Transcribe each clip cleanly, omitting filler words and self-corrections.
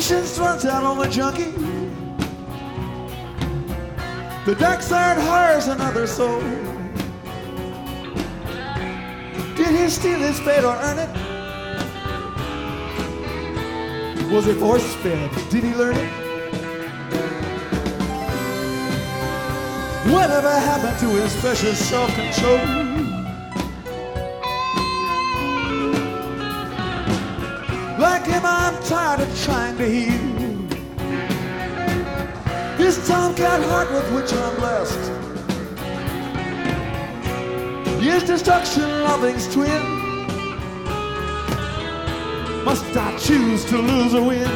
Patience runs out on the junkie. The dark side hires another soul. Did he steal his fate or earn it? Was it force-fed? Did he learn it? Whatever happened to his precious self-control? Like him, I'm tired of trying to heal this tomcat heart with which I'm blessed. Is destruction loving's twin? Must I choose to lose or win?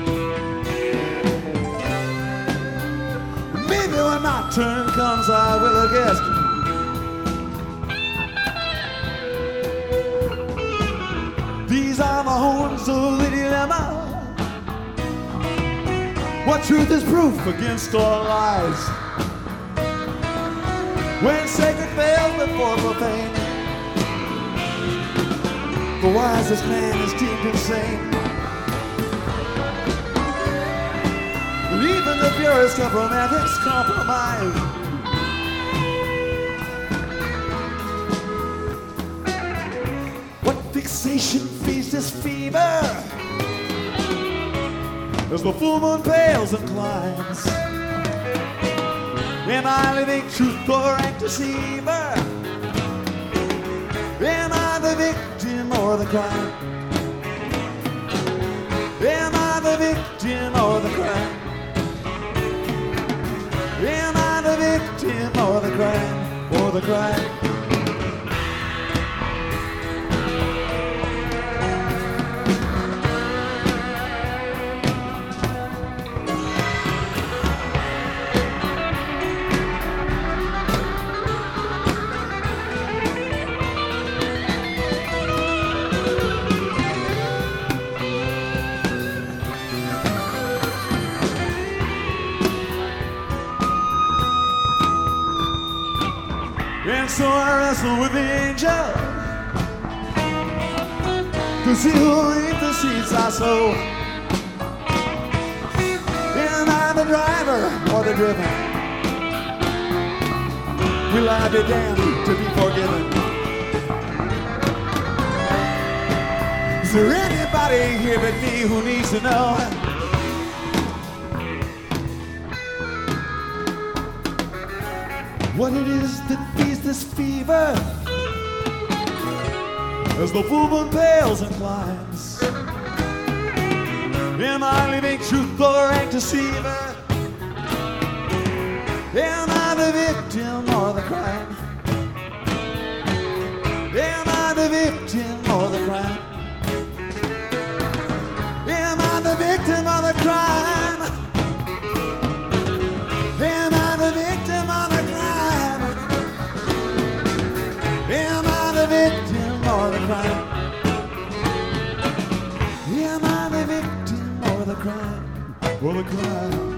Maybe when my turn comes, I will guess. These are the horns of the dilemma. What truth is proof against all lies? When sacred fails before profane, the wisest man is deemed insane. Even the purest of romantics compromise. What fixation feeds this fever as the full moon pales and climbs? Am I living truth or act deceiver? Am I the victim or the crime? Am I the victim or the crime? Am I the victim or the crime? Or the crime? And so I wrestle with the angel to see who will reap the seeds I sow. Am I the driver or the driven? Will I be damned to be forgiven? Is there anybody here but me who needs to know what it is that feeds this fever as the full moon pales and climbs? Am I living truth or act deceiver? Am I the victim or the crime? Am I the victim or the crime? Am I the victim or the crime? Am I the victim or the crime? Am I the victim or the crime? Am I the victim or the crime? Or the crime?